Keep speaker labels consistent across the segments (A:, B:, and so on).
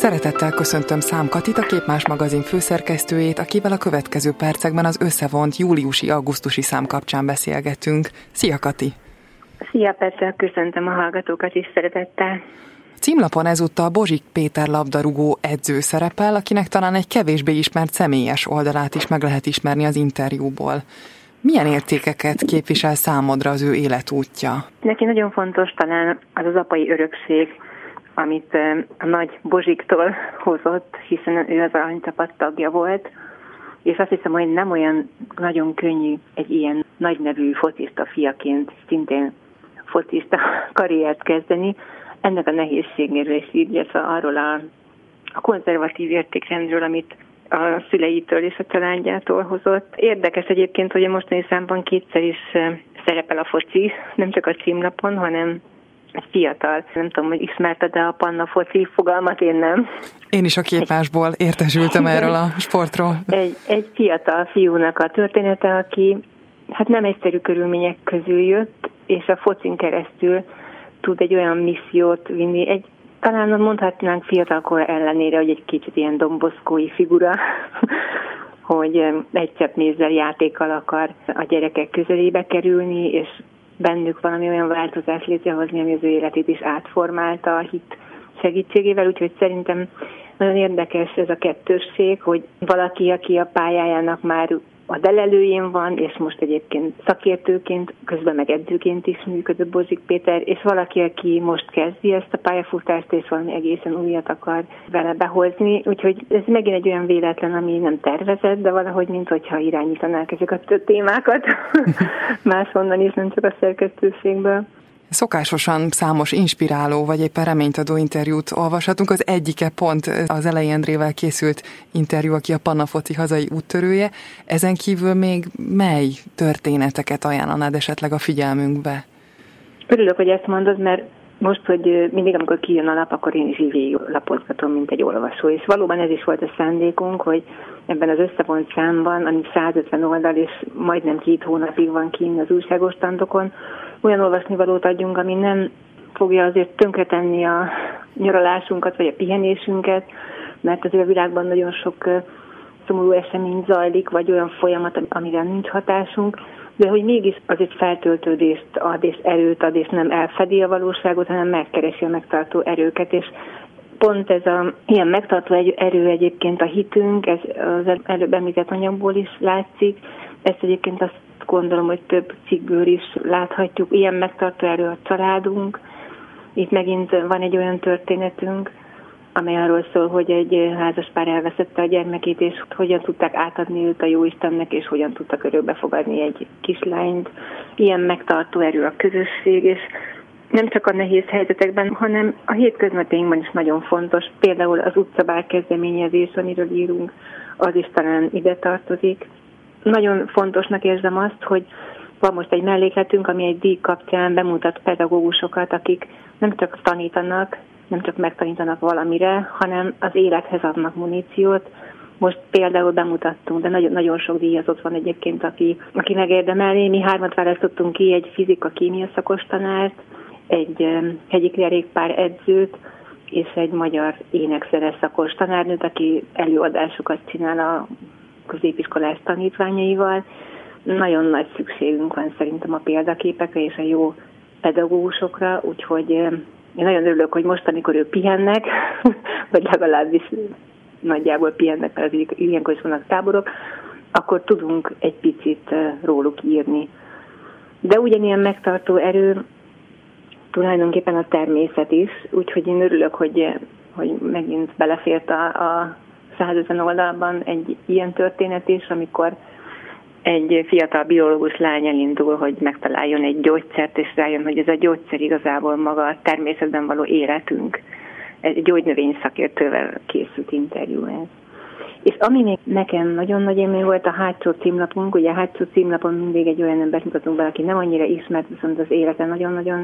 A: Szeretettel köszöntöm Szám Katit, a Képmás magazin főszerkesztőjét, akivel a következő percekben az összevont júliusi-augusztusi szám kapcsán beszélgetünk. Szia, Kati!
B: Szia, Petra, köszöntöm a hallgatókat is szeretettel.
A: A címlapon ezúttal Bozsik Péter labdarúgó edző szerepel, akinek talán egy kevésbé ismert személyes oldalát is meg lehet ismerni az interjúból. Milyen értékeket képvisel számodra az ő életútja?
B: Neki nagyon fontos talán az apai örökség, amit a nagy Bozsiktól hozott, hiszen ő az aranycsapat tagja volt, és azt hiszem, hogy nem olyan nagyon könnyű egy ilyen nagy nevű focista fiaként szintén focista karriert kezdeni. Ennek a nehézségéről is illetve arról a konzervatív értékrendről, amit a szüleitől és a családjától hozott. Érdekes egyébként, hogy a mostani számban kétszer is szerepel a foci, nem csak a címlapon, hanem egy fiatal. Nem tudom, hogy ismerted-e a Panna foci fogalmat, én nem.
A: Én is a Képmásból értesültem erről a sportról.
B: Egy fiatal fiúnak a története, aki hát nem egyszerű körülmények közül jött, és a focin keresztül tud egy olyan missziót vinni, talán mondhatnánk fiatalkor ellenére, hogy egy kicsit ilyen domboszkói figura, hogy egy csepp mézzel játékkal akar a gyerekek közelébe kerülni, és bennük valami olyan változást létrehozni, ami az ő életét is átformálta a hit segítségével, úgyhogy szerintem nagyon érdekes ez a kettősség, hogy valaki, aki a pályájának már a delelőjén van, és most egyébként szakértőként, közben meg edzőként is működött Bozsik Péter, és valaki, aki most kezdi ezt a pályafutást, és valami egészen újat akar vele behozni. Úgyhogy ez megint egy olyan véletlen, ami nem tervezett, de valahogy, minthogyha irányítanák ezeket a témákat máshonnan is, nem csak a szerkesztőségből.
A: Szokásosan számos inspiráló vagy éppen reménytadó interjút olvashatunk. Az egyike pont az Elei Endrével készült interjú, aki a Panna foci hazai úttörője. Ezen kívül még mely történeteket ajánlanád esetleg a figyelmünkbe?
B: Örülök, hogy ezt mondod, mert most, hogy mindig, amikor kijön a lap, akkor én is így lapozgatom, mint egy olvasó. És valóban ez is volt a szándékunk, hogy ebben az összevont számban, ami 150 oldal, és majdnem 2 hónapig van kint az újságostandokon, olyan olvasnivalót adjunk, ami nem fogja azért tönkretenni a nyaralásunkat, vagy a pihenésünket, mert azért a világban nagyon sok szomorú esemény zajlik, vagy olyan folyamat, amire nincs hatásunk, de hogy mégis azért feltöltődést ad, és erőt ad, és nem elfedi a valóságot, hanem megkeresi a megtartó erőket, és pont ez ilyen megtartó erő egyébként a hitünk, ez az előbb említett anyagból is látszik, ezt egyébként azt gondolom, hogy több cikkből is láthatjuk, ilyen megtartó erő a családunk. Itt megint van egy olyan történetünk, amely arról szól, hogy egy házaspár elveszette a gyermekét, és hogyan tudták átadni őt a Jóistennek, és hogyan tudtak örökbe fogadni egy kislányt. Ilyen megtartó erő a közösség, és nem csak a nehéz helyzetekben, hanem a hétköznapjainkban is nagyon fontos. Például az utcabár kezdeményezés, amiről írunk, az is talán ide tartozik. Nagyon fontosnak érzem azt, hogy van most egy mellékletünk, ami egy díj kapcsán bemutat pedagógusokat, akik nem csak tanítanak, nem csak megtanítanak valamire, hanem az élethez adnak muníciót. Most például bemutattunk, de nagyon sok díjazott van egyébként, aki megérdemelné. Mi 3 választottunk ki, egy fizika-kémia szakos tanárt, egy hegyi kerékpár edzőt, és egy magyar énekszeres szakos tanárnőt, aki előadásokat csinál a középiskolás tanítványaival. Nagyon nagy szükségünk van szerintem a példaképekre és a jó pedagógusokra, úgyhogy én nagyon örülök, hogy most, amikor ők pihennek, vagy legalábbis nagyjából pihennek, mert ilyenkor is vannak táborok, akkor tudunk egy picit róluk írni. De ugyanilyen megtartó erő tulajdonképpen a természet is, úgyhogy én örülök, hogy megint belefért a 150 oldalban egy ilyen történet is, amikor egy fiatal biológus lány elindul, hogy megtaláljon egy gyógyszert, és rájön, hogy ez a gyógyszer igazából maga a természetben való életünk. Egy gyógynövény szakértővel készült interjú ez. És ami még nekem nagyon nagy élmény volt, a hátsó címlapunk. Ugye a hátsó címlapon mindig egy olyan embert mutatunk be, aki nem annyira ismert, viszont az élete nagyon-nagyon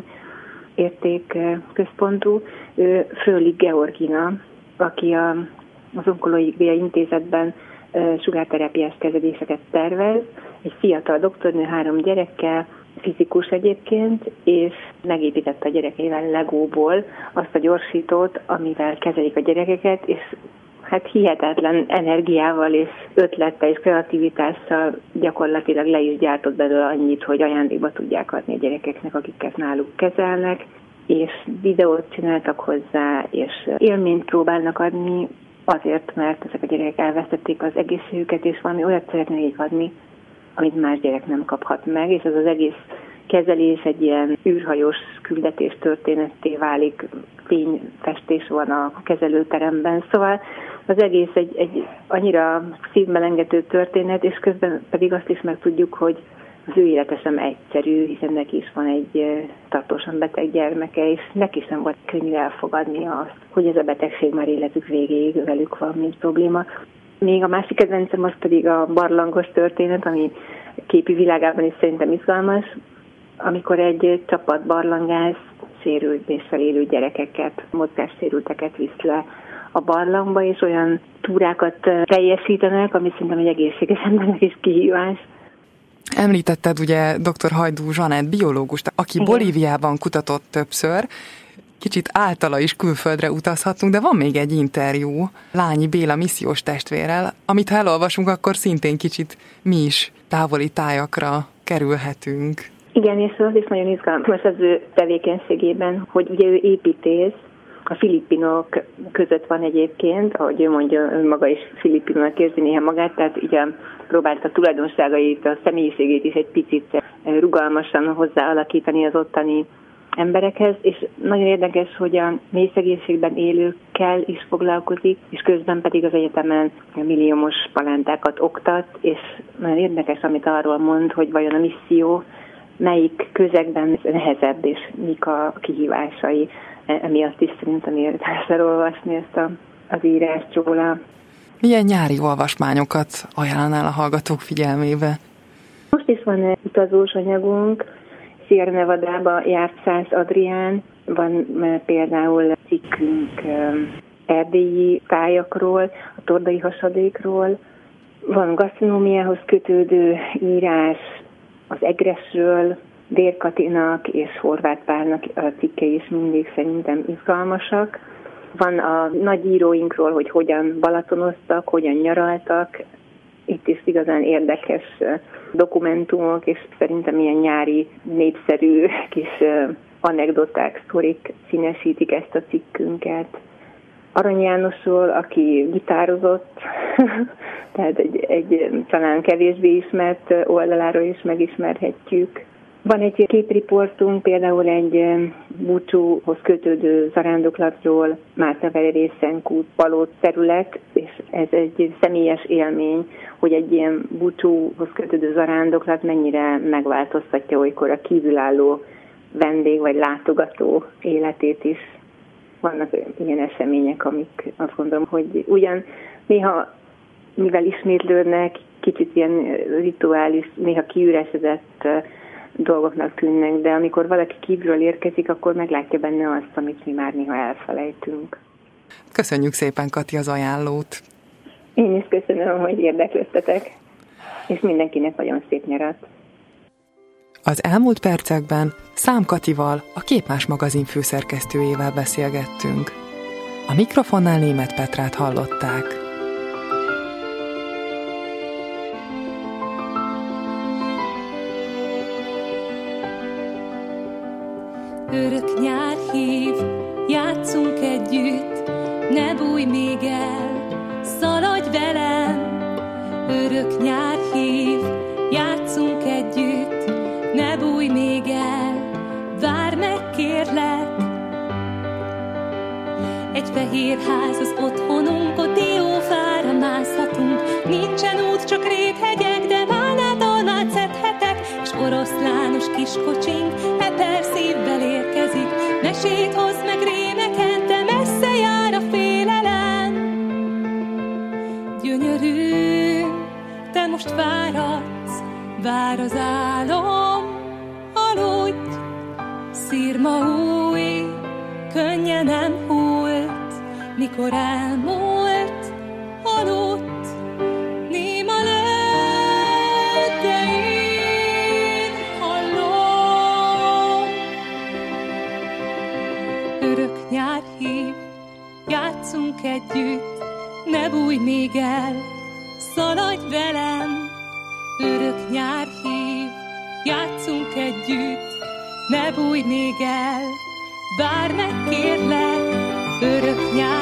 B: értékközpontú. Fröhlich Georgina, aki az Onkológiai Intézetben sugárterápiás kezeléseket tervez, egy fiatal doktornő 3 gyerekkel, fizikus egyébként, és megépítette a gyerekeivel legóból azt a gyorsítót, amivel kezelik a gyerekeket, és hát hihetetlen energiával és ötlettel és kreativitással gyakorlatilag le is gyártott belőle annyit, hogy ajándékba tudják adni a gyerekeknek, akiket náluk kezelnek, és videót csináltak hozzá, és élményt próbálnak adni, azért, mert ezek a gyerekek elvesztették az egészségüket, és valami olyat szeretnék adni, amit más gyerek nem kaphat meg, és ez az egész kezelés egy ilyen űrhajós küldetés történetté válik, fényfestés van a kezelőteremben, szóval az egész egy annyira szívmelengető történet, és közben pedig azt is megtudjuk, hogy az ő élete sem egyszerű, hiszen neki is van egy tartósan beteg gyermeke, és neki sem volt könnyű elfogadni azt, hogy ez a betegség már életük végéig velük van, mint probléma. Még a másik kedvencem az pedig a barlangos történet, ami képi világában is szerintem izgalmas, amikor egy csapat barlangász sérüléssel élő gyerekeket, mozgássérülteket visz le a barlangba, és olyan túrákat teljesítenek, ami szerintem egy egészséges embernek is kihívás.
A: Említetted ugye dr. Hajdú Zsanett biológust, aki Bolíviában kutatott többször, kicsit általa is külföldre utazhatunk, de van még egy interjú Lányi Béla missziós testvérrel, amit ha elolvasunk, akkor szintén kicsit mi is távoli tájakra kerülhetünk.
B: Igen, és az is nagyon izgalmas az ő tevékenységében, hogy ugye ő építész, a filipinok között van egyébként, ahogy ő mondja, maga is filipinónak érzi néha magát, tehát így próbálta a tulajdonságait, a személyiségét is egy picit rugalmasan hozzáalakítani az ottani emberekhez, és nagyon érdekes, hogy a mély szegénységben élőkkel is foglalkozik, és közben pedig az egyetemen milliómos palántákat oktat, és nagyon érdekes, amit arról mond, hogy vajon a misszió melyik közegben nehezebb, és mik a kihívásai. Emiatt is szerintem érdemes elolvasni ezt az írást róla.
A: Milyen nyári olvasmányokat ajánlanál a hallgatók figyelmébe?
B: Most is van egy utazós anyagunk, Sierra Nevadába járt Szász Adrián, van például cikkünk erdélyi tájakról, a tordai hasadékról, van gasztronómiához kötődő írás az egresről, Dér Katinak és Horváth Pálnak a cikkei is mindig szerintem izgalmasak. Van a nagy íróinkról, hogy hogyan balatonoztak, hogyan nyaraltak. Itt is igazán érdekes dokumentumok, és szerintem ilyen nyári, népszerű kis anekdoták, sztorik színesítik ezt a cikkünket. Arany Jánosról, aki gitározott, tehát egy talán kevésbé ismert oldaláról is megismerhetjük. Van egy képriportunk, például egy búcsúhoz kötődő zarándoklatról, Márta-Velerészenkút Palóc terület, és ez egy személyes élmény, hogy egy ilyen búcsúhoz kötődő zarándoklat mennyire megváltoztatja olykor a kívülálló vendég vagy látogató életét is. Vannak ilyen események, amik azt gondolom, hogy ugyan néha, mivel ismétlődnek, kicsit ilyen rituális, néha kiüresedett dolgoknak tűnnek, de amikor valaki kívülről érkezik, akkor meglátja benne azt, amit mi már néha elfelejtünk.
A: Köszönjük szépen, Kati, az ajánlót!
B: Én is köszönöm, hogy érdeklődtetek, és mindenkinek nagyon szép nyarat!
A: Az elmúlt percekben Szám Katival, a Képmás magazin főszerkesztőjével beszélgettünk. A mikrofonnál Németh Petrát hallották.
C: Örök nyár hív, játszunk együtt, ne bújj még el, szaladj velem. Örök nyár hív, játszunk együtt, ne bújj még el, várj meg kérlek. Egy fehér ház az otthonunk, ott diófára mászhatunk, nincsen út, csak réthegyek, de málnát almát szedhetek, s oroszlános kiskocsink eper szívvel érkezik, mesét hoz meg rémeket, de messze jár a félelem. Gyönyörű, te most váradsz, vár az álom, aludj, szirma új, könnyen nem hult, mikor elmúlt, aludt, néma lett, de én hallom. együtt, ne bújj még el, szaladj velem, örök nyár hív, játszunk együtt, ne bújj még el, bár megkérlek, örök nyár